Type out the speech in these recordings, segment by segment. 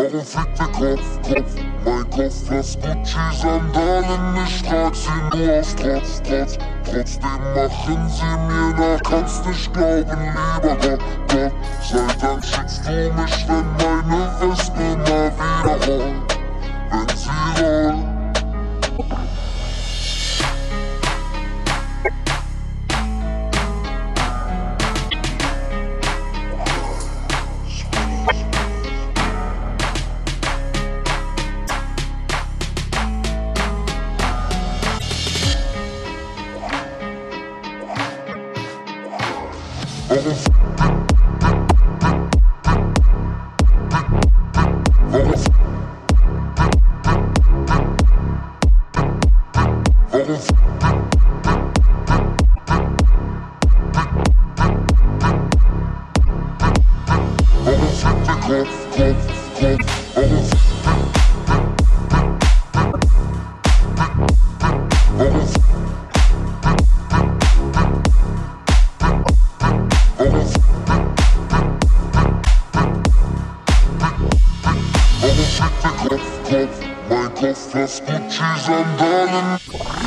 Warum fickt der Kopf? Mein Kopf lässt Gucci-Sandalen, ich trag sie nur aus Trotz. Trotzdem machen sie mir nach, kannst nicht glauben, lieber Gott. Sei Dank schützt du mich, wenn meine Wespe mal wieder rollt, wenn sie rollt. Mein Kopf lässt Gucci-Sandalen.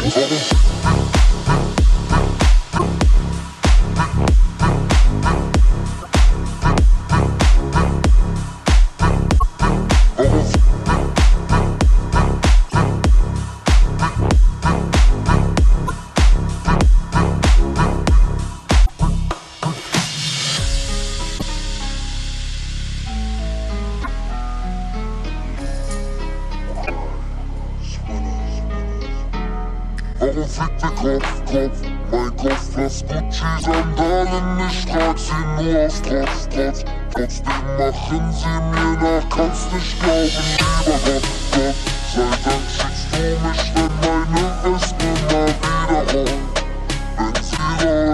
Warum fickt der Kopf? Mein Kopf lässt Gucci-Sandalen, ich trag sie nur aus Trotz. Trotzdem machen sie mir nach, kannst nicht glauben, lieber Gott. Sei Dank schützt du mich, wenn meine Wespe mal wieder rollt, wenn sie rollt.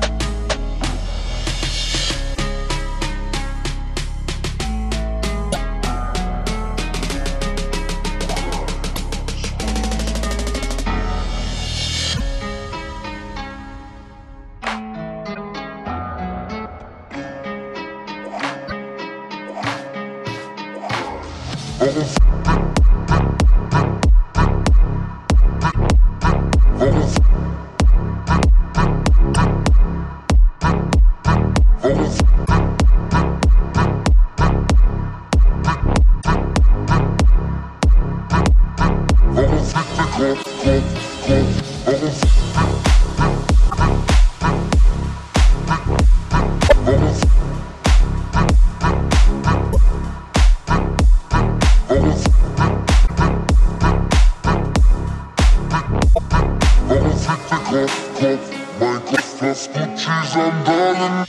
Mein Kopf lässt Gucci-Sandalen.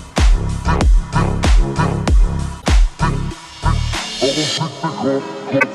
Warum fickt der Kopf?